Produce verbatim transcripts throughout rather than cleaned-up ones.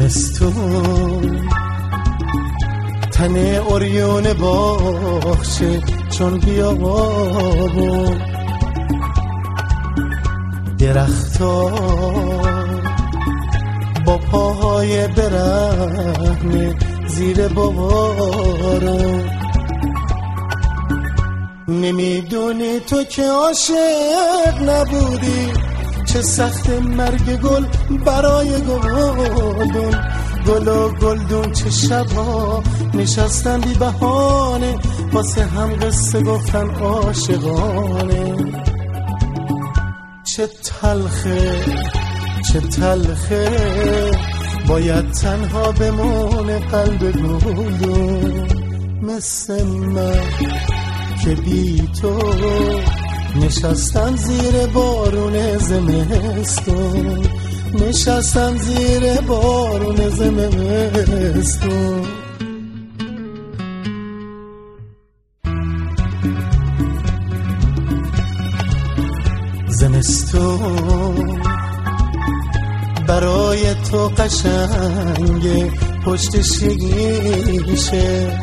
زمستون تن اوریون باخشه چون بیابون درختا با پاهای برهنه زیر بارون. نمیدونی تو که عاشق نبودی چه سخت مرگ گل برای گلدون. گل و گلدون چه شبا نشستن بی بهانه واسه هم قصه گفتن عاشقانه. چه تلخه چه تلخه باید تنها بمونه قلب گلدون مثل من که بی تو نشستم زیر بارون زمستون. نشستم زیر بارون زمستون. زمستون برای تو قشنگه پشتش شیشه.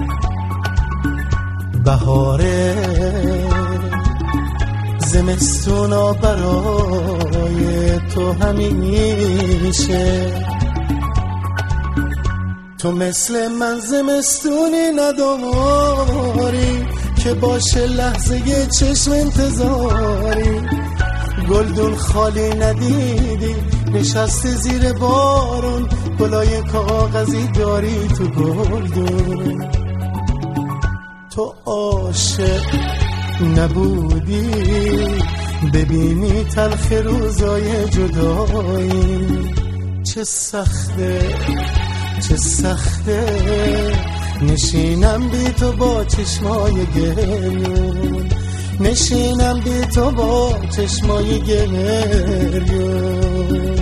بهاره زمستونا برای تو همیشه. تو مثل من زمستونی نداری که باشه لحظه چشم انتظاری. گلدون خالی ندیدی نشسته زیر بارون. گلای کاغذی داری تو گلدون. تو عاشق نبودی ببینی تلخ روزای جدایی. چه سخته چه سخته نشینم بی تو با چشمای گریون. نشینم بی تو با چشمای گریون.